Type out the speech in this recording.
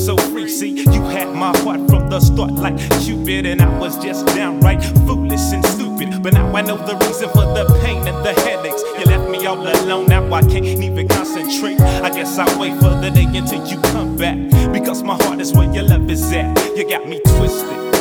so free. See, you had my heart from the start like Cupid, and I was just downright foolish and stupid. But now I know the reason for the pain and the headaches. You left me all alone, now I can't even concentrate. I guess I'll wait for the day until you come back, because my heart is where your love is at. You got me twisted.